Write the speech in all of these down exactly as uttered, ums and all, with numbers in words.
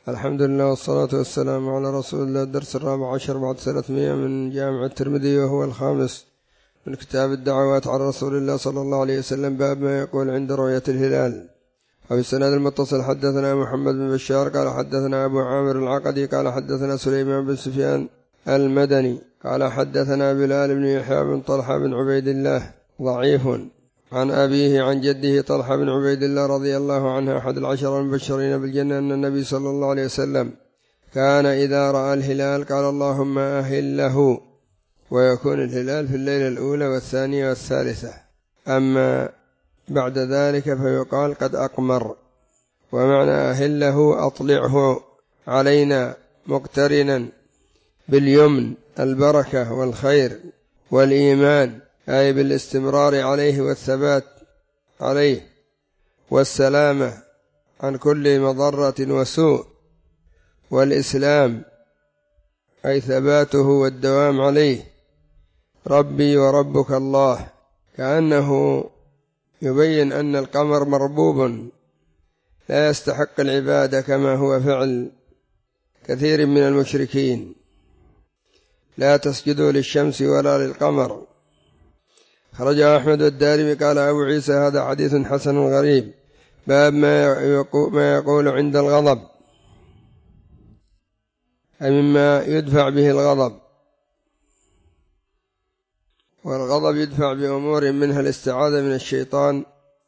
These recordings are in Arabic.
الحمد لله والصلاة والسلام على رسول الله. الدرس الرابع عشر بعد ثلاثمائة من جامع الترمذي، وهو الخامس من كتاب الدعوات على رسول الله صلى الله عليه وسلم. باب ما يقول عند رؤية الهلال. وفي السند المتصل حدثنا محمد بن بشار قال حدثنا أبو عامر العقدي قال حدثنا سليمان بن سفيان المدني قال حدثنا بلال بن يحيى بن طلحة بن عبيد الله ضعيف عن أبيه عن جده طلحة بن عبيد الله رضي الله عنه أحد العشر المبشرين بالجنة أن النبي صلى الله عليه وسلم كان إذا رأى الهلال قال اللهم أهله، ويكون الهلال في الليلة الأولى والثانية والثالثة. أما بعد ذلك فيقال قد أقمر، ومعنى أهله أطلعه علينا مقترنا باليمن البركة والخير والإيمان، أي بالاستمرار عليه والثبات عليه والسلامة عن كل مضرة وسوء، والإسلام أي ثباته والدوام عليه. ربي وربك الله، كأنه يبين أن القمر مربوب لا يستحق العبادة كما هو فعل كثير من المشركين، لا تسجدوا للشمس ولا للقمر. خرجه أحمد الدارمي قال أبو عيسى هذا حديث حسن غريب. باب ما يقول عند الغضب، أي مما يدفع به الغضب، والغضب يدفع بأمور منها الاستعاذة من الشيطان،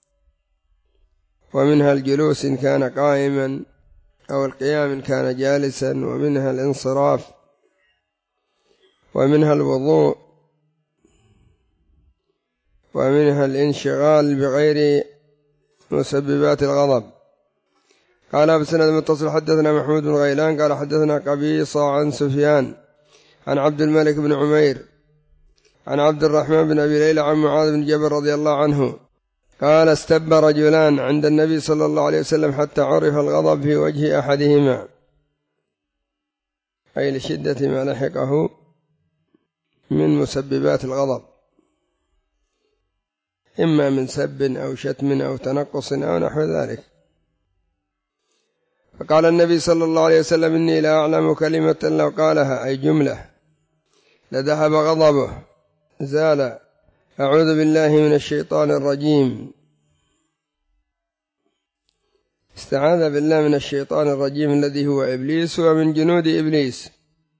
ومنها الجلوس إن كان قائما، أو القيام إن كان جالسا، ومنها الانصراف، ومنها الوضوء، ومنها الانشغال بغير مسببات الغضب. قال بسند المتصل حدثنا محمود بن غيلان قال حدثنا قبيصة عن سفيان عن عبد الملك بن عمير عن عبد الرحمن بن أبي ليلى عن معاذ بن جبل رضي الله عنه قال استب رجلان عند النبي صلى الله عليه وسلم حتى عرف الغضب في وجه أحدهما، أي لشدة ما لحقه من مسببات الغضب، إما من سب أو شتم أو تنقص أو نحو ذلك. فقال النبي صلى الله عليه وسلم إني لا أعلم كلمة لو قالها، أي جملة، لذهب غضبه زال. أعوذ بالله من الشيطان الرجيم. استعاذ بالله من الشيطان الرجيم الذي هو إبليس ومن جنود إبليس.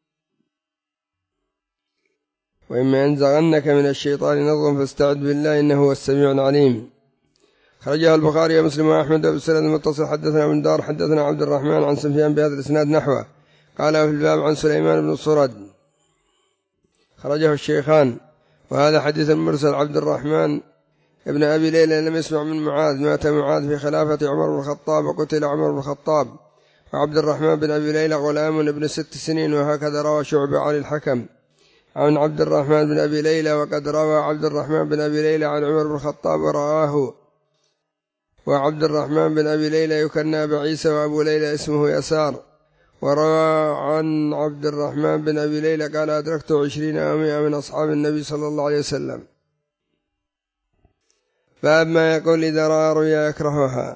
وإما ينزغنك من الشيطان نزغ فاستعذ بالله إنه هو السميع العليم. خرجه البخاري ومسلم وأحمد بالسند المتصل حدثنا ابن دار حدثنا عبد الرحمن عن سفيان بهذا الإسناد نحوه. قال في الباب عن سليمان بن صرد. خرجه الشيخان. وهذا حديث مرسل. عبد الرحمن ابن أبي ليلى لم يسمع من معاذ، مات معاذ في خلافة عمر بن الخطاب وقتل عمر بن الخطاب. وعبد الرحمن بن أبي ليلى غلام ابن ست سنين. وهكذا روى شعبة عن الحكم عن عبد الرحمن بن أبي ليلى، وقد روى عبد الرحمن بن أبي ليلى عن عمر بن الخطاب ورآه. وعبد الرحمن بن أبي ليلى يكنى بعيسى، وأبو ليلى اسمه يسار. وروى عن عبد الرحمن بن أبي ليلى قال أدركت عشرين أو مئة من أصحاب النبي صلى الله عليه وسلم. باب ما يقول إذا رأى رؤيا يكرهها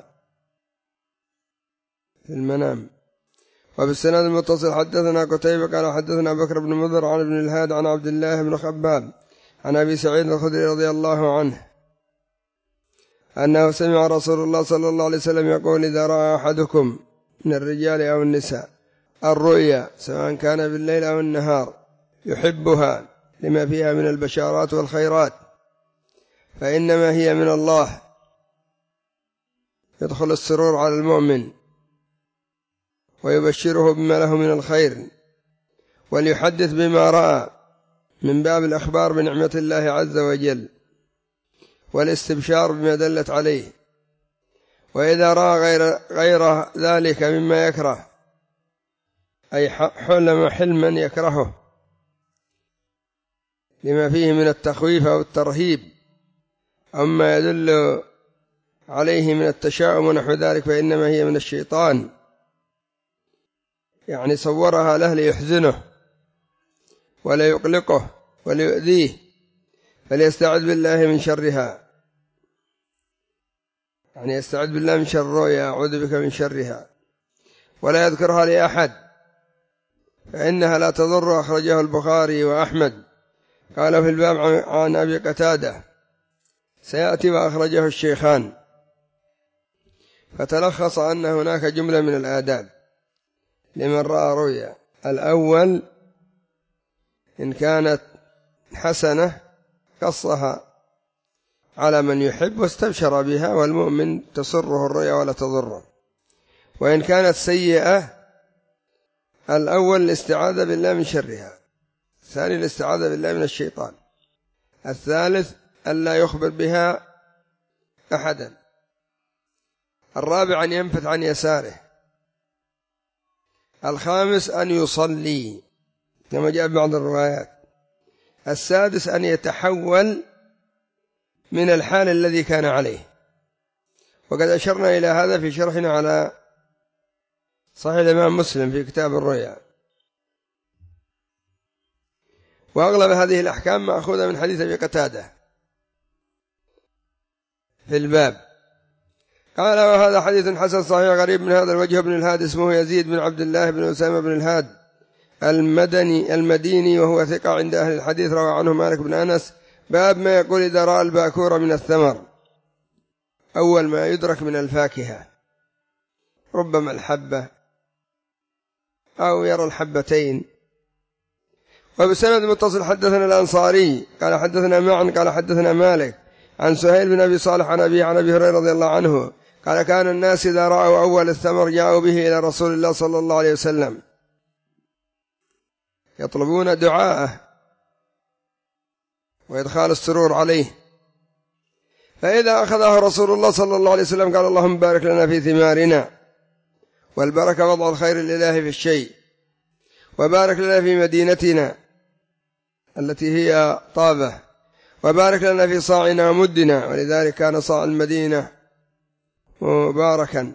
في المنام. وبالسند المتصل حدثنا قتيبة قال حدثنا بكر بن مضر عن ابن الهاد عن عبد الله بن خباب عن أبي سعيد الخدري رضي الله عنه أنه سمع رسول الله صلى الله عليه وسلم يقول إذا رأى أحدكم من الرجال أو النساء الرؤيا سواء كان بالليل أو النهار يحبها لما فيها من البشارات والخيرات، فإنما هي من الله، يدخل السرور على المؤمن ويبشره بما له من الخير، وليحدث بما رأى من باب الأخبار بنعمة الله عز وجل والاستبشار بما دلت عليه. وإذا رأى غير, غير ذلك مما يكره، أي حلم حلما يكرهه لما فيه من التخويف أو الترهيب أو ما يدل عليه من التشاؤم ونحو ذلك، فإنما هي من الشيطان، يعني صورها له ليحزنه ولا يقلقه ولا يؤذيه، فليستعذ بالله من شرها، يعني يستعذ بالله من شر الرؤيا، أعوذ بك من شرها. ولا يذكرها لأحد فإنها لا تضر. أخرجه البخاري وأحمد. قال في الباب عن أبي قتادة سيأتي وأخرجه الشيخان. فتلخص أن هناك جملة من الآداب لمن رأى رؤيا. الأول إن كانت حسنة قصها على من يحب واستبشر بها، والمؤمن تسره الرؤيا ولا تضره. وإن كانت سيئة الأول الاستعاذة بالله من شرها، الثاني الاستعاذة بالله من الشيطان، الثالث ألا يخبر بها أحدا، الرابع أن ينفث عن يساره، الخامس أن يصلي كما جاء بعض الروايات، السادس أن يتحول من الحال الذي كان عليه. وقد أشرنا إلى هذا في شرحنا على صحيح الإمام مسلم في كتاب الرؤيا. وأغلب هذه الأحكام مأخوذة من حديث أبي قتادة في الباب. قال وهذا حديث حسن صحيح غريب من هذا الوجه. ابن الهاد اسمه يزيد بن عبد الله بن أسامة بن الهاد المدني المديني، وهو ثقة عند أهل الحديث. روى عنه مالك بن أنس. باب ما يقول إذا رأى الباكور من الثمر، أول ما يدرك من الفاكهة، ربما الحبة أو يرى الحبتين. وبسند متصل حدثنا الأنصاري قال حدثنا معن قال حدثنا مالك عن سهيل بن أبي صالح عن أبي عن أبي هريرة رضي الله عنه قال كان الناس إذا رأوا أول الثمر جاءوا به إلى رسول الله صلى الله عليه وسلم يطلبون دعاءه وإدخال السرور عليه، فإذا أخذه رسول الله صلى الله عليه وسلم قال اللهم بارك لنا في ثمارنا، والبركة وضع الخير لله في الشيء، وبارك لنا في مدينتنا التي هي طابة، وبارك لنا في صاعنا ومدنا، ولذلك كان صاع المدينة مباركا.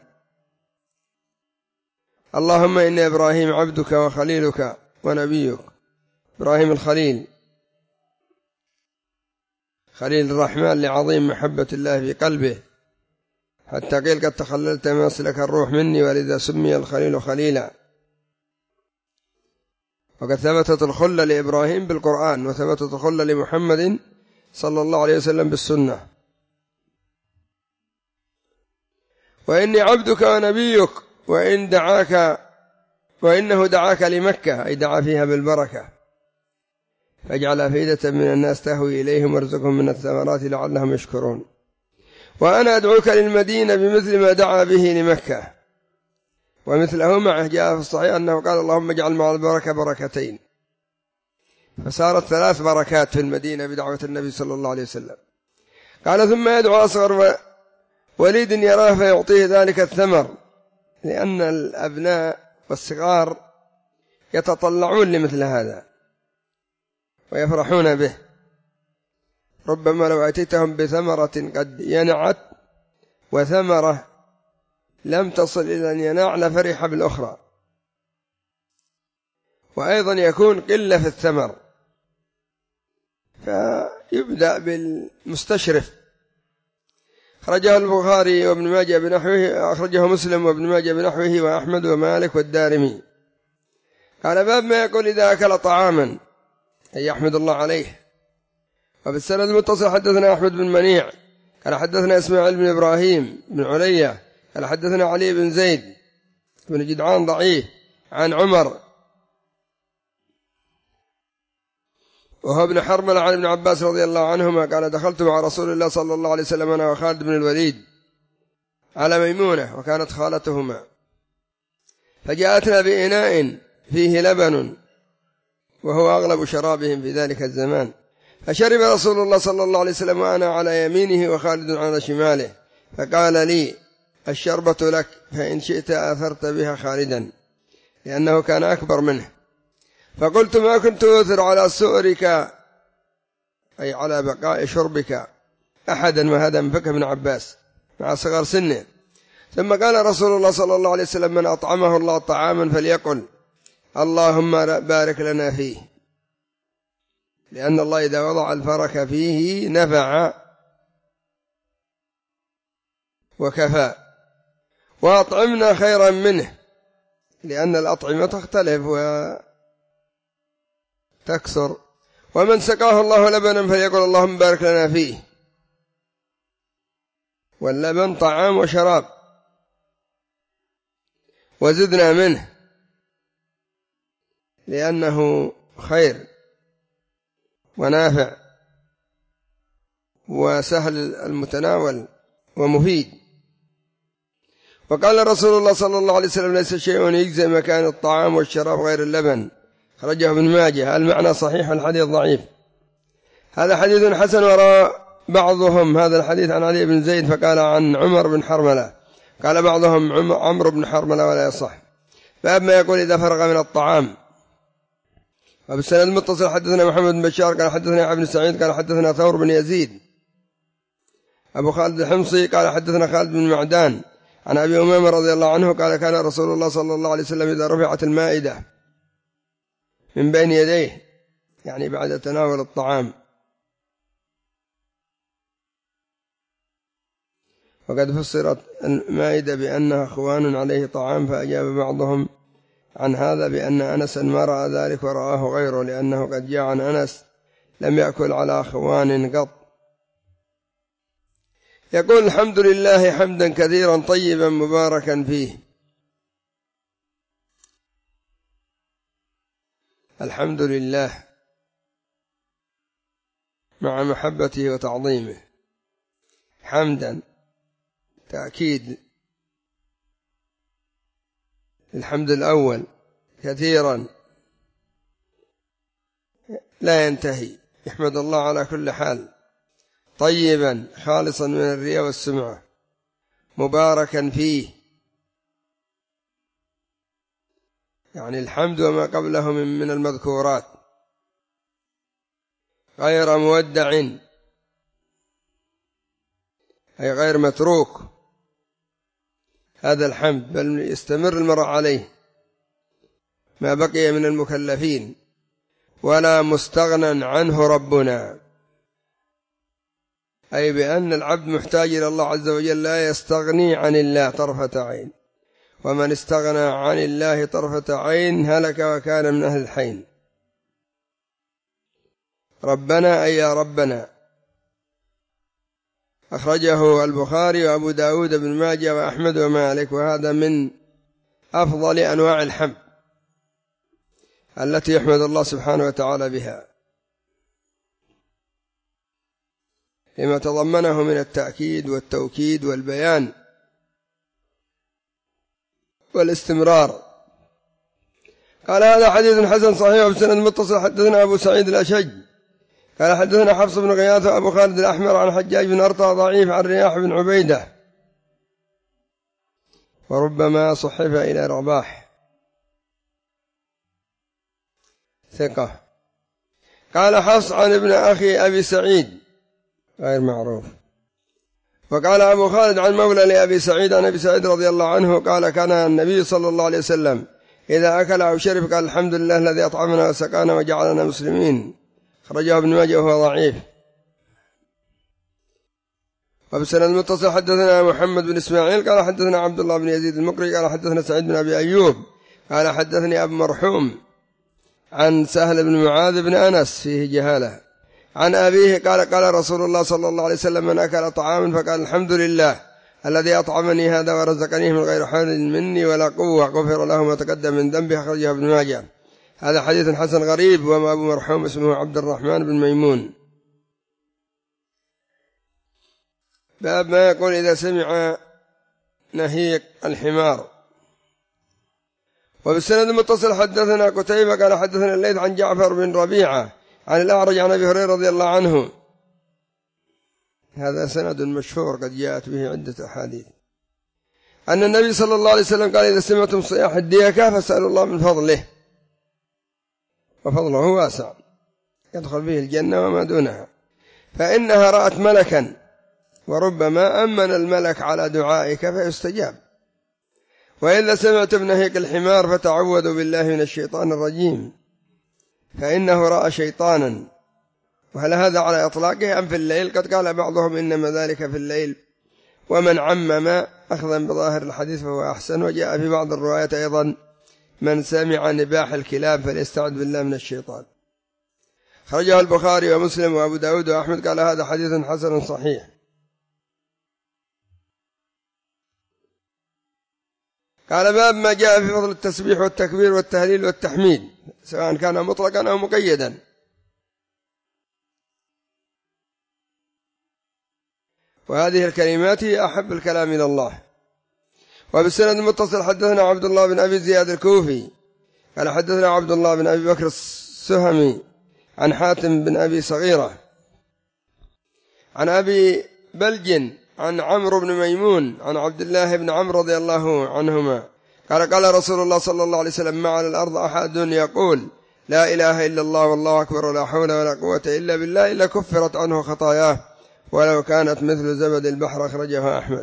اللهم إن إبراهيم عبدك وخليلك ونبيك، إبراهيم الخليل خليل الرحمن لعظيم محبة الله في قلبه، حتى قيل قد تخللت مسلك الروح مني، ولذا سمي الخليل خليلا. وقد ثبتت الخلة لإبراهيم بالقرآن، وثبتت الخلة لمحمد صلى الله عليه وسلم بالسنة. وإني عبدك ونبيك، وإن دعاك وإنه دعاك لمكة أي دعا فيها بالبركة، فاجعل أفئدة من الناس تهوي إليهم وارزقهم من الثمرات لعلهم يشكرون. وأنا أدعوك للمدينة بمثل ما دعا به لمكة، ومثله معه جاء في الصحيح أنه قال اللهم اجعل مع البركة بركتين، فصارت ثلاث بركات في المدينة بدعوة النبي صلى الله عليه وسلم. قال ثم يدعو أصغر وليد يراه فيعطيه ذلك الثمر، لأن الأبناء والصغار يتطلعون لمثل هذا ويفرحون به. ربما لو أتيتهم بثمرة قد ينعت وثمرة لم تصل إلى أن يناع لفرح بالأخرى، وأيضا يكون قلة في الثمر، فيبدأ بالمستشرف. أخرجه البخاري وابن ماجه بنحوه، أخرجه مسلم وابن ماجه بنحوه وأحمد ومالك والدارمي. قال باب ما يقول إذا أكل طعاما أي يحمد الله عليه. وبالسند المتصل حدثنا أحمد بن منيع قال حدثنا إسماعيل بن إبراهيم بن علية قال حدثنا علي بن زيد بن جدعان ضعيف عن عمر وهو ابن حرملة عن ابن عباس رضي الله عنهما قال دخلت مع رسول الله صلى الله عليه وسلم أنا وخالد بن الوليد على ميمونة وكانت خالتهما، فجاءتنا بإناء فيه لبن وهو أغلب شرابهم في ذلك الزمان، فشرب رسول الله صلى الله عليه وسلم وأنا على يمينه وخالد على شماله، فقال لي الشربة لك فإن شئت أثرت بها خالدا، لأنه كان أكبر منه. فقلت ما كنت أثر على سؤرك أي على بقاء شربك أحدا، وهذا من فقه ابن عباس مع صغر سنه. ثم قال رسول الله صلى الله عليه وسلم من أطعمه الله طعاما فليقل اللهم بارك لنا فيه، لأن الله إذا وضع البركة فيه نفع وكفى. وأطعمنا خيرا منه لأن الأطعمة تختلف وتكثر. ومن سقاه الله لبنا فليقل اللهم بارك لنا فيه. واللبن طعام وشراب، وزدنا منه لأنه خير ونافع وسهل المتناول ومفيد. وقال رسول الله صلى الله عليه وسلم ليس شيء يجزي مكان الطعام والشراب غير اللبن، خرجه ابن ماجه. المعنى صحيح والحديث ضعيف. هذا حديث حسن. وروى بعضهم هذا الحديث عن علي بن زيد فقال عن عمر بن حرملة، قال بعضهم عمرو بن حرملة ولا يصح. باب ما يقول إذا فرغ من الطعام. وبالسند المتصل حدثنا محمد بن بشار قال حدثنا عبد بن سعيد قال حدثنا ثور بن يزيد أبو خالد الحمصي قال حدثنا خالد بن معدان عن أبي أمامة رضي الله عنه قال كان رسول الله صلى الله عليه وسلم إذا رفعت المائدة من بين يديه، يعني بعد تناول الطعام، وقد فسرت المائدة بأنها خوان عليه طعام، فأجاب بعضهم عن هذا بأن أنسا ما رأى ذلك ورآه غيره، لأنه قد جاء عن أنس لم يأكل على خوان قط. يقول الحمد لله حمدا كثيرا طيبا مباركا فيه. الحمد لله مع محبته وتعظيمه، حمدا تأكيد الحمد الأول كثيرا لا ينتهي، يحمد الله على كل حال، طيبا خالصا من الرياء والسمعة، مباركا فيه، يعني الحمد وما قبله من المذكورات، غير مودع أي غير متروك هذا الحمد، بل يستمر المرء عليه ما بقي من المكلفين، ولا مستغنى عنه ربنا، أي بأن العبد محتاج إلى الله عز وجل، لا يستغني عن الله طرفة عين، ومن استغنى عن الله طرفة عين هلك وكان من أهل الحين. ربنا أي يا ربنا. أخرجه البخاري وأبو داود بن ماجه وأحمد ومالك، وهذا من أفضل أنواع الحمد التي يحمد الله سبحانه وتعالى بها، لما تضمنه من التأكيد والتوكيد والبيان والاستمرار. قال هذا حديث حسن صحيح بسند متصل. حدثنا أبو سعيد الأشج قال حدثنا حفص بن غياث وأبو خالد الأحمر عن حجاج بن أرطى ضعيف عن رياح بن عبيدة، وربما صحف إلى رباح ثقة. قال حفص عن ابن أخي أبي سعيد غير معروف. وقال أبو خالد عن مولى لأبي سعيد عن أبي سعيد رضي الله عنه قال كان النبي صلى الله عليه وسلم إذا أكل أو شرب قال الحمد لله الذي أطعمنا وسقانا وجعلنا مسلمين، خرجه ابن ماجه وهو ضعيف. وبسند المتصل حدثنا محمد بن إسماعيل قال حدثنا عبد الله بن يزيد المقري قال حدثنا سعيد بن أبي أيوب قال حدثني أبو مرحوم عن سهل بن معاذ بن أنس فيه جهالة عن أبيه قال قال رسول الله صلى الله عليه وسلم من أكل طعاما فقال الحمد لله الذي أطعمني هذا ورزقنيه من غير حول مني ولا قوة غفر له ما تقدم من ذنبه، أخرجه ابن ماجه. هذا حديث حسن غريب. وما أبو مرحوم اسمه عبد الرحمن بن ميمون. باب ما يقول إذا سمع نهيق الحمار. وبالسند المتصل حدثنا قتيبة قال حدثنا الليث عن جعفر بن ربيعة عن الأعرج عن أبي هريرة رضي الله عنه. هذا سند مشهور قد جاءت به عدة أحاديث أن النبي صلى الله عليه وسلم قال إذا سمعتم صياح الديكة فاسألوا الله من فضله، وفضله واسع يدخل به الجنة وما دونها، فإنها رأت ملكا وربما أمن الملك على دعائك فيستجاب. وإذا سمعتم نهيق الحمار فتعوذوا بالله من الشيطان الرجيم فإنه رأى شيطانا. وهل هذا على إطلاقه أم في الليل؟ قد قال بعضهم إنما ذلك في الليل، ومن عمم أخذا بظاهر الحديث فهو أحسن. وجاء في بعض الروايات أيضا من سمع نباح الكلاب فليستعذ بالله من الشيطان. خرجه البخاري ومسلم وأبو داود وأحمد قال هذا حديث حسن صحيح. قال باب ما جاء في فضل التسبيح والتكبير والتهليل والتحميد سواء كان مطلقا أو مقيدا. وهذه الكلمات هي أحب الكلام إلى الله. وبالسند المتصل حدثنا عبد الله بن أبي زياد الكوفي قال حدثنا عبد الله بن أبي بكر السهمي عن حاتم بن أبي صغيرة عن أبي بلج عن عمرو بن ميمون عن عبد الله بن عمرو رضي الله عنهما قال قال رسول الله صلى الله عليه وسلم ما على الأرض أحد يقول لا إله إلا الله والله أكبر ولا حول ولا قوة إلا بالله إلا كفرت عنه خطاياه ولو كانت مثل زبد البحر. أخرجه أحمد.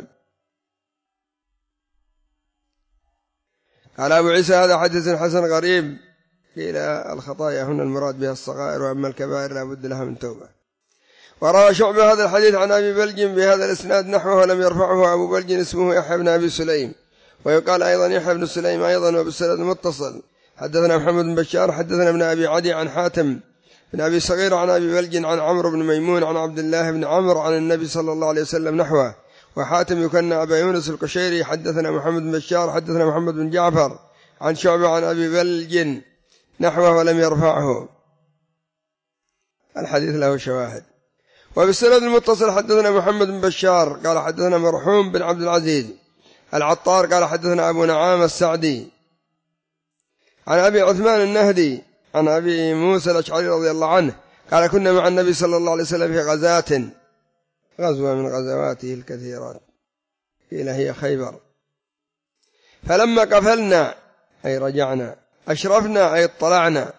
قال أبو عيسى هذا حديث حسن غريب. قيل الخطايا هنا المراد بها الصغائر وأما الكبائر لا بد لها من توبة. وروى شعبة هذا الحديث عن أبي بلج بهذا الإسناد نحوه ولم يرفعه. أبو بلج اسمه يحيى بن أبي سليم ويقال أيضا يحيى بن سليم أيضا. وبالسند المتصل حدثنا محمد بن بشار حدثنا ابن أبي عدي عن حاتم بن أبي صغير عن أبي بلج عن عمرو بن ميمون عن عبد الله بن عمرو عن النبي صلى الله عليه وسلم نحوه. وحاتم يكنى أبا يونس القشيري حدثنا محمد بن بشار حدثنا محمد بن جعفر عن شعبة عن أبي بلج نحوه ولم يرفعه. الحديث له شواهد. وبالسند المتصل حدثنا محمد بن بشار قال حدثنا مرحوم بن عبد العزيز العطار قال حدثنا أبو نعام السعدي عن أبي عثمان النهدي عن أبي موسى الأشعري رضي الله عنه قال كنا مع النبي صلى الله عليه وسلم في غزاة غزوة من غزواته الكثيرات قيل هي خيبر. فلما قفلنا أي رجعنا أشرفنا أي اطلعنا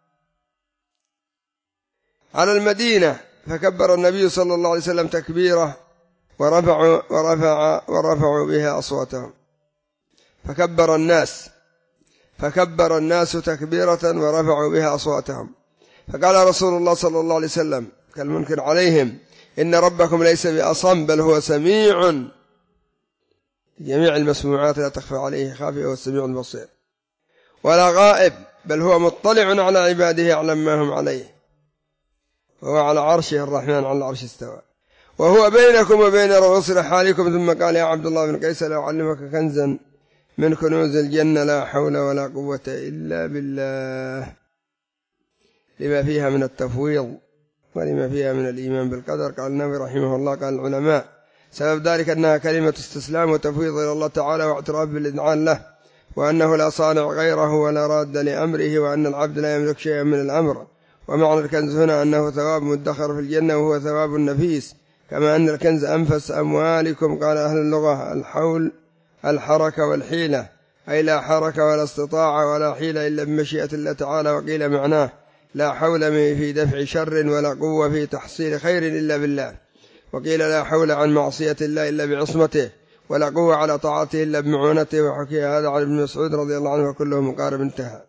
على المدينة فكبر النبي صلى الله عليه وسلم تكبيره ورفعوا, ورفع ورفعوا بها أصواتهم فكبر الناس فكبر الناس تكبيرة ورفعوا بها أصواتهم. فقال رسول الله صلى الله عليه وسلم كالمنكر عليهم إن ربكم ليس بأصم بل هو سميع جميع المسموعات لا تخفى عليه خافية والسميع البصير ولا غائب بل هو مطلع على عباده يعلم ما هم عليه وهو على عرشه الرحمن على العرش استوى وهو بينكم وبين رؤوس رحالكم. ثم قال يا عبد الله بن قيس لا أعلمك كنزا من كنوز الجنة لا حول ولا قوة إلا بالله لما فيها من التفويض ولما فيها من الإيمان بالقدر. قال النبي رحمه الله قال العلماء سبب ذلك أنها كلمة استسلام وتفويض إلى الله تعالى واعتراف بالإذعان له وأنه لا صانع غيره ولا راد لأمره وأن العبد لا يملك شيئا من الأمر. ومعنى الكنز هنا أنه ثواب مدخر في الجنة وهو ثواب النفيس كما أن الكنز أنفس أموالكم. قال أهل اللغة الحول الحركة والحيلة أي لا حركة ولا استطاعة ولا حيلة إلا بمشيئة الله تعالى. وقيل معناه لا حول في دفع شر ولا قوة في تحصيل خير إلا بالله. وقيل لا حول عن معصية الله إلا بعصمته ولا قوة على طاعته إلا بمعونته. وحكي هذا عن ابن مسعود رضي الله عنه وكله مقارب انتهى.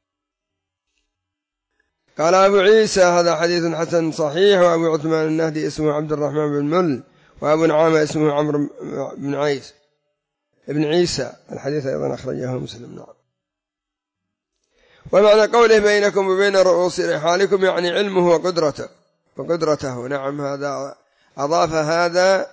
قال أبو عيسى هذا حديث حسن صحيح. وأبو عثمان النهدي اسمه عبد الرحمن بن مل وأبو نعامة اسمه عمرو بن عيسى ابن عيسى. الحديث أيضا أخرجه مسلم. نعم. ومعنى قوله بينكم وبين رؤوس رحالكم يعني علمه وقدرته وقدرته. نعم هذا أضاف هذا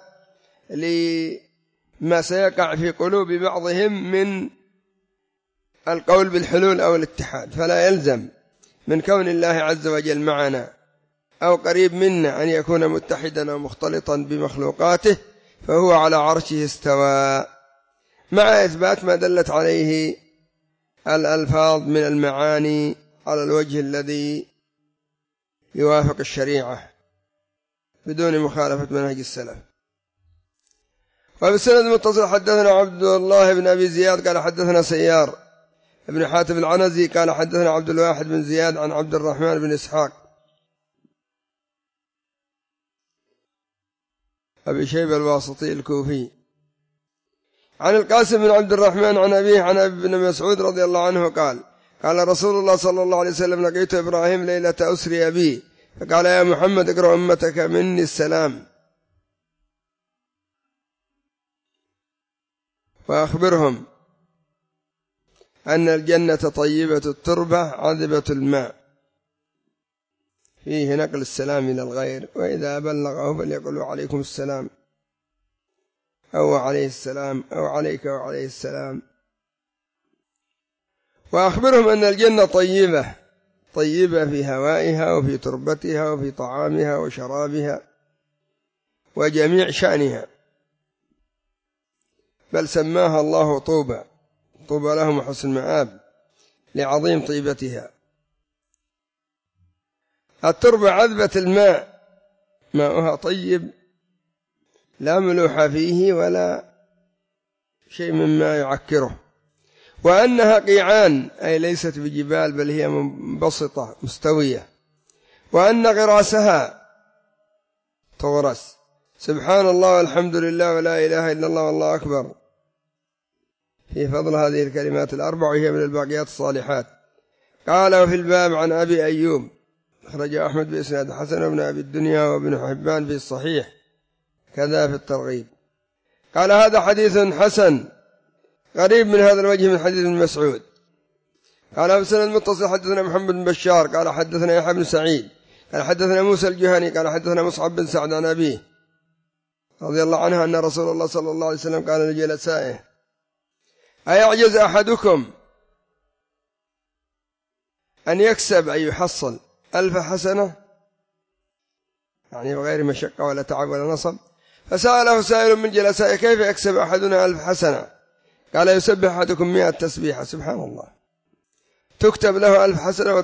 لما سيقع في قلوب بعضهم من القول بالحلول أو الاتحاد. فلا يلزم من كون الله عز وجل معنا أو قريب منا أن يكون متحدا أو مختلطا بمخلوقاته فهو على عرشه استوى مع إثبات ما دلت عليه الألفاظ من المعاني على الوجه الذي يوافق الشريعة بدون مخالفة منهج السلف. وبالسند المتصل حدثنا عبد الله بن أبي زياد قال حدثنا سيار ابن حاتم العنزي قال حدثنا عبد الواحد بن زياد عن عبد الرحمن بن إسحاق أبي شيبة الواسطي الكوفي عن القاسم بن عبد الرحمن عن أبيه عن ابن مسعود رضي الله عنه قال قال رسول الله صلى الله عليه وسلم لقيت إبراهيم ليلة أسري بي فقال يا محمد اقرأ أمتك مني السلام وأخبرهم أن الجنة طيبة التربة عذبة الماء، فيه نقل السلام إلى الغير، وإذا بلغه فليقل عليكم السلام أو عليه السلام أو عليك وعليه السلام. وأخبرهم أن الجنة طيبة، طيبة في هوائها وفي تربتها وفي طعامها وشرابها وجميع شأنها، بل سماها الله طوبى، طوبى لهم حسن مآب لعظيم طيبتها. التربة عذبة الماء، ماؤها طيب لا ملوح فيه ولا شيء مما يعكره، وأنها قيعان أي ليست بجبال بل هي منبسطة مستوية، وأن غراسها تغرس. سبحان الله والحمد لله ولا إله إلا الله والله أكبر في فضل هذه الكلمات الأربع، وهي من الباقيات الصالحات. قال وفي الباب عن أبي أيوب أخرج أحمد بإسناد حسن وابن أبي الدنيا وابن حبان في الصحيح كذا في الترغيب. قال هذا حديث حسن قريب من هذا الوجه من حديث ابن مسعود. قال بسند المتصل حدثنا محمد بن بشار قال حدثنا يحيى بن سعيد قال حدثنا موسى الجهني قال حدثنا مصعب بن سعد عن أبيه رضي الله عنه أن رسول الله صلى الله عليه وسلم قال لجلسائه أيعجز أحدكم أن يكسب أي يحصل ألف حسنة، يعني بغير مشقة ولا تعب ولا نصب؟ فسأله سائل من جلسائه كيف يكسب أحدنا ألف حسنة؟ قال يسبح أحدكم مئة تسبيحة. سبحان الله، تكتب له ألف حسنة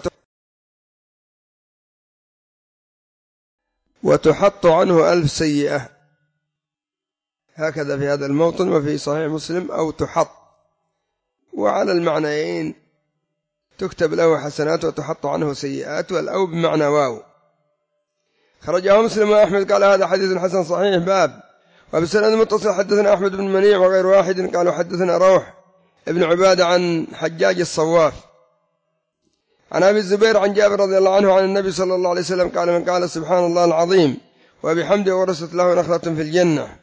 وتحط عنه ألف سيئة، هكذا في هذا الموطن وفي صحيح مسلم أو تحط، وعلى المعنيين تكتب له حسنات وتحط عنه سيئات، والأو بمعنى واو. خرجه مسلم وأحمد قال هذا حديث حسن صحيح. باب وبسند متصل حدثنا أحمد بن منيع وغير واحد قالوا حدثنا روح ابن عبادة عن حجاج الصواف عن أبي الزبير عن جابر رضي الله عنه عن النبي صلى الله عليه وسلم قال من قال سبحان الله العظيم وبحمده ورثت له نخلة في الجنة.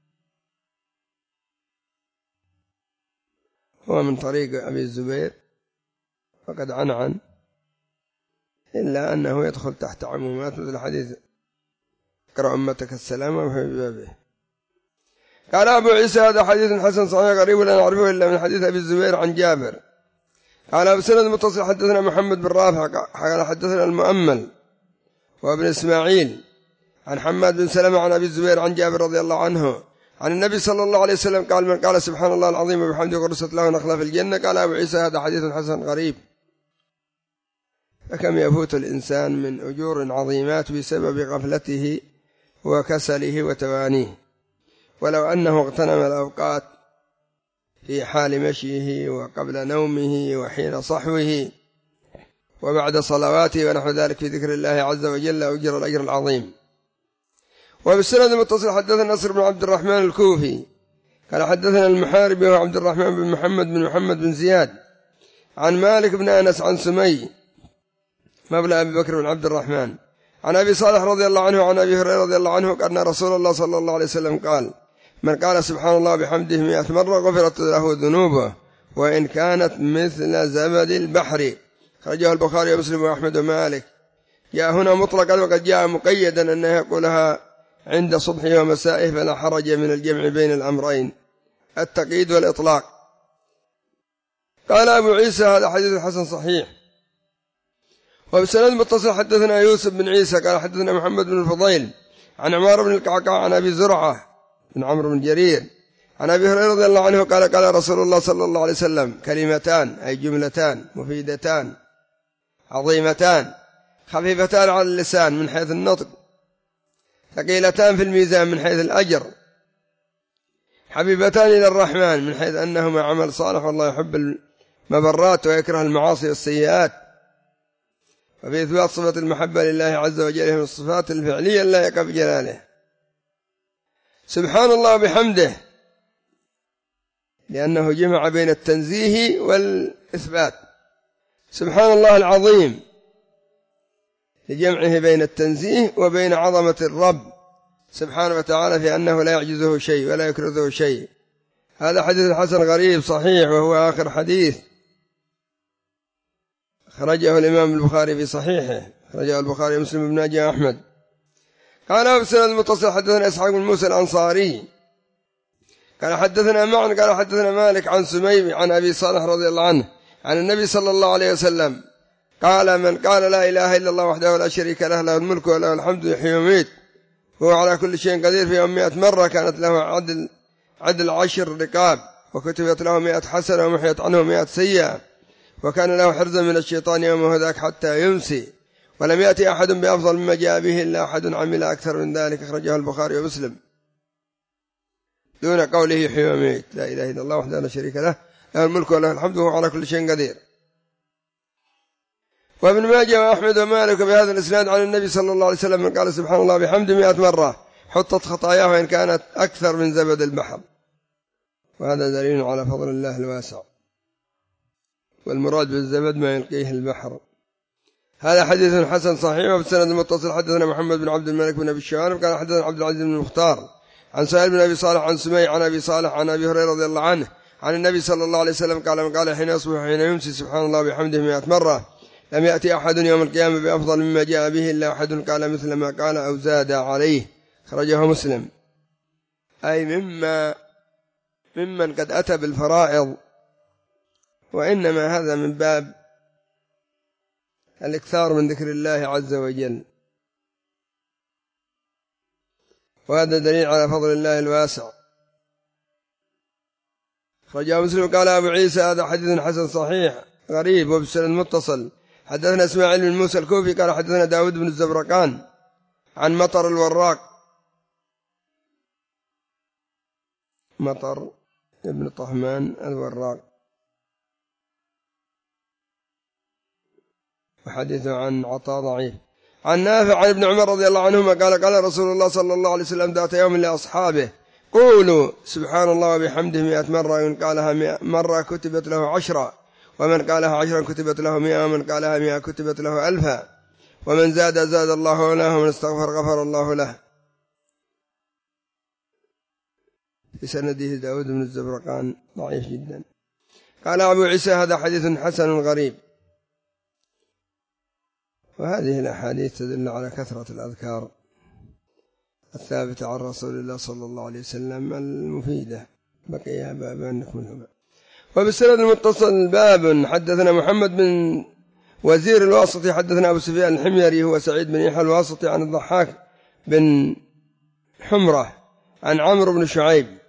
هو من طريق أبي الزبير فقد عنعن، إلا أنه يدخل تحت عمومات مثل حديث اقرأ أمتك السلام وفي بابه. قال أبو عيسى هذا حديث حسن صحيح غريب لا نعرفه إلا من حديث أبي الزبير عن جابر. قال بسند متصل حدثنا محمد بن رافع قال حدثنا المؤمل وابن إسماعيل عن حماد بن سلمة عن أبي الزبير عن جابر رضي الله عنه عن النبي صلى الله عليه وسلم قال من قال سبحان الله العظيم وبحمده ورثت له نخلة في الجنة. قال أبو عيسى هذا حديث حسن غريب. فكم يفوت الإنسان من أجور عظيمات بسبب غفلته وكسله وتوانيه، ولو أنه اغتنم الأوقات في حال مشيه وقبل نومه وحين صحوه وبعد صلواته ونحو ذلك في ذكر الله عز وجل أجر الأجر العظيم. وبالسند المتصل حدثنا نصر بن عبد الرحمن الكوفي قال حدثنا المحاربي وعبد الرحمن بن محمد بن محمد بن زياد عن مالك بن أنس عن سمي مولى أبي بكر بن عبد الرحمن عن أبي صالح رضي الله عنه عن أبي هريرة رضي الله عنه أن رسول الله صلى الله عليه وسلم قال من قال سبحان الله بحمده مئة مرة غفرت له ذنوبه وإن كانت مثل زبد البحر. خرجه البخاري ومسلم وأحمد ومالك. جاء هنا مطلقا وقد جاء مقيدا أنه يقولها عند صبحه ومسائه فلا حرج من الجمع بين الأمرين التقييد والإطلاق. قال أبو عيسى هذا حديث حسن صحيح. وبسند متصل حدثنا يوسف بن عيسى قال حدثنا محمد بن الفضيل عن عمار بن القعقاع عن أبي زرعة بن عمرو بن جرير عن أبي هريرة رضي الله عنه قال قال رسول الله صلى الله عليه وسلم كلمتان أي جملتان مفيدتان عظيمتان خفيفتان على اللسان من حيث النطق ثقيلتان في الميزان من حيث الأجر حبيبتان إلى الرحمن من حيث أنهما عمل صالح والله يحب المبرات ويكره المعاصي والسيئات. وفي إثبات صفة المحبة لله عز وجل من الصفات الفعلية اللائقة بجلاله. سبحان الله بحمده لأنه جمع بين التنزيه والإثبات. سبحان الله العظيم لجمعه بين التنزيه وبين عظمة الرب سبحانه وتعالى في أنه لا يعجزه شيء ولا يكرزه شيء. هذا حديث حسن غريب صحيح وهو آخر حديث خرجه الإمام البخاري في صحيحه، خرجه البخاري ومسلم بن ماجه أحمد. قال بسند المتصل حدثنا إسحاق بن موسى الأنصاري قال حدثنا معن قال حدثنا مالك عن سميم عن أبي صالح رضي الله عنه عن النبي صلى الله عليه وسلم قال من قال لا إله إلا الله وحده لا شريك له له الملك وله الحمد يحيي ويميت وهو على كل شيء قدير في يوم مئة مرة كانت له عدل عدل عشر رقاب وكتبت له مئة حسنة ومحيت عنه مئة سيئة وكان له حرزا من الشيطان يومه ذاك حتى يمسي ولم يأتي أحد بأفضل مما جاء به إلا أحد عمل أكثر من ذلك. أخرجه البخاري ومسلم دون قوله يحيي ويميت لا إله إلا الله وحده لا شريك له له الملك وله الحمد وهو على كل شيء قدير. وابن ماجه وأحمد ومالك بهذا الإسناد عن النبي صلى الله عليه وسلم من قال سبحان الله بحمد مئة مرة حطت خطاياه وإن كانت أكثر من زبد البحر. وهذا دليل على فضل الله الواسع، والمراد بالزبد ما يلقيه البحر. هذا حديث حسن صحيح. وبالسند المتصل حدثنا محمد بن عبد الملك بن أبي الشوارب قال حدثنا عبد العزيز بن المختار عن سهيل بن أبي صالح عن سمي عن أبي صالح عن أبي هريرة رضي الله عنه عن النبي صلى الله عليه وسلم قال من قال حين يصبح حين يمسي سبحان الله بحمده مئة مرة لم يأتي أحد يوم القيامة بأفضل مما جاء به إلا أحد قال مثل ما قال أو زاد عليه. خرجه مسلم. أي مما ممن قد أتى بالفرائض، وإنما هذا من باب الإكثار من ذكر الله عز وجل، وهذا دليل على فضل الله الواسع. خرجه مسلم. قال أبو عيسى هذا حديث حسن صحيح غريب وبالسند المتصل حدثنا إسماعيل بن موسى الكوفي قال حدثنا داود بن الزبرقان عن مطر الوراق مطر ابن طهمان الوراق وحديث عن عطاء ضعيف عن نافع عن ابن عمر رضي الله عنهما قال قال رسول الله صلى الله عليه وسلم ذات يوم لأصحابه قولوا سبحان الله وبحمده مئة مرة ومن قالها مرة كتبت له عشرة ومن قالها عشرا كتبت له مئة ومن قالها مئة كتبت له ألفا ومن زاد زاد الله له ومن استغفر غفر الله له. بسنده داود بن الزبرقان ضعيف جدا. قال أبو عيسى هذا حديث حسن غريب. وهذه الأحاديث تدل على كثرة الأذكار الثابتة عن رسول الله صلى الله عليه وسلم المفيدة. بقي بابا نكملهما. وبالسند المتصل باب حدثنا محمد بن وزير الواسطي حدثنا أبو سفيان الحميري هو سعيد بن يحيى الواسطي عن الضحاك بن حمرة عن عمرو بن شعيب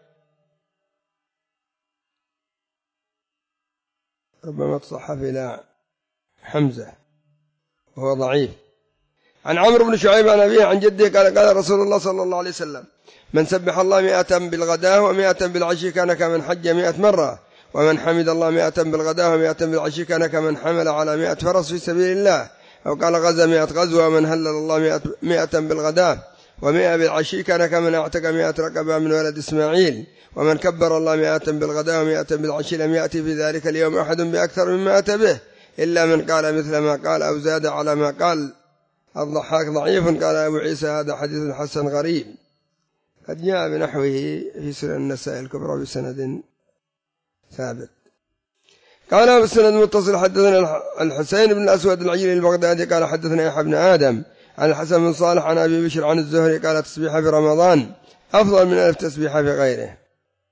ربما تصحف إلى حمزة وهو ضعيف عن عمرو بن شعيب عن أبيه عن جده قال قال رسول الله صلى الله عليه وسلم من سبح الله مئة بالغداة ومئة بالعشي كان كمن حج مئة مرة ومن حمد الله مئة بالغداة ومئة بالعشي كان كمن حمل على مئة فرس في سبيل الله أو قال غزا مئة غزوة ومن هلل الله مئة بالغداة ومئة بالعشي كان كمن اعتق مئة رقبة من ولد إسماعيل ومن كبر الله مئة بالغداة ومئة بالعشي لم يأتي في ذلك اليوم أحد بأكثر مما أتى به إلا من قال مثل ما قال أو زاد على ما قال. الضحاك ضعيف. قال أبو عيسى هذا حديث حسن غريب قد جاء بنحوه في سنن النسائي الكبرى بسند ثابت. قال أبو السند المتصل حدثنا الحسين بن الأسود العجيلي البغدادي قال حدثنا يحيى بن آدم عن الحسن بن صالح عن أبي بشر عن الزهري قال تسبيح في رمضان أفضل من ألف تسبيحة في غيره.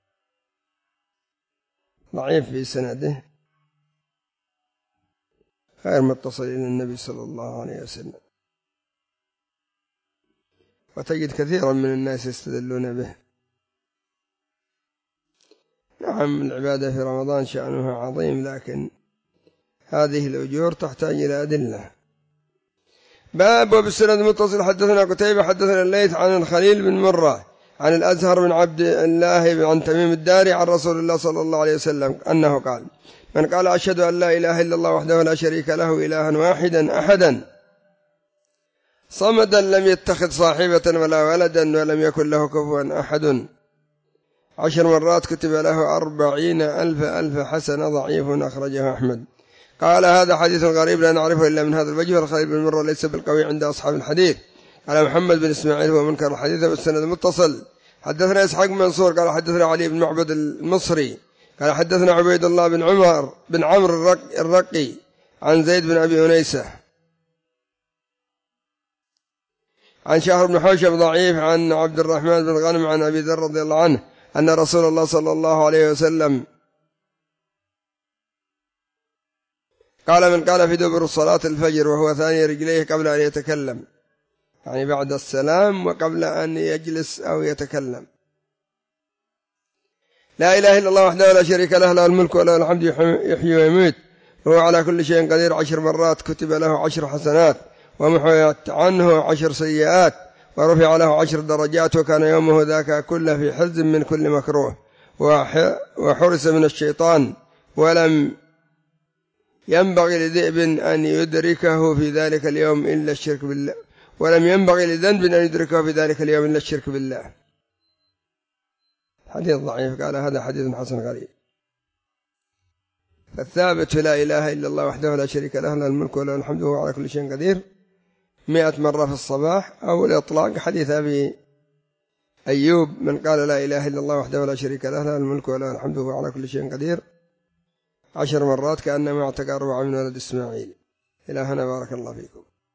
ضعيف في سنده غير متصل إلى النبي صلى الله عليه وسلم. وتجد كثيرا من الناس يستدلون به. نعم العبادة في رمضان شأنها عظيم لكن هذه الأجور تحتاج إلى أدلة. باب وبالسند المتصل حدثنا قتيبة حدثنا الليث عن الخليل بن مرة عن الأزهر بن عبد الله عن تميم الداري عن رسول الله صلى الله عليه وسلم أنه قال من قال أشهد أن لا إله إلا الله وحده لا شريك له إلها واحدا أحدا صمدا لم يتخذ صاحبة ولا ولدا ولم يكن له كفوا أحد عشر مرات كتب له أربعين ألف ألف حسنة. ضعيف. أخرجه أحمد. قال هذا حديث غريب لا نعرفه إلا من هذا الوجه والخليل بن مرة ليس بالقوي عند أصحاب الحديث. قال محمد بن إسماعيل هو منكر الحديث والسند المتصل حدثنا إسحاق بن منصور قال حدثنا علي بن معبد المصري قال حدثنا عبيد الله بن عمر بن عمرو الرقي عن زيد بن أبي أنيسة عن شهر بن حوشب ضعيف عن عبد الرحمن بن غنم عن أبي ذر رضي الله عنه أن رسول الله صلى الله عليه وسلم قال: من قال في دبر صلاة الفجر وهو ثاني رجليه قبل أن يتكلم، يعني بعد السلام وقبل أن يجلس أو يتكلم: لا إله إلا الله وحده لا شريك له، له الملك وله الحمد يحيي ويميت وهو على كل شيء قدير، عشر مرات كتب له عشر حسنات ومحيت عنه عشر سيئات ورفع له عشر درجات، وكان يومه ذاك كله في حرز من كل مكروه وحرس من الشيطان، ولم ينبغي لذئب أن يدركه في ذلك اليوم إلا الشرك بالله ولم ينبغي لذنب أن يدركه في ذلك اليوم إلا الشرك بالله. حديث ضعيف. قال: هذا حديث حسن غريب. فالثابت لا إله إلا الله وحده لا شريك له، له الملك وله الحمد وهو على كل شيء قدير، مئة مرة في الصباح، أو الإطلاق حديث أبي أيوب: من قال لا إله إلا الله وحده لا شريك له، له الملك وله الحمد وهو على كل شيء قدير، عشر مرات كأنما اعتقى أربعة من ولد إسماعيل. إلى هنا، بارك الله فيكم.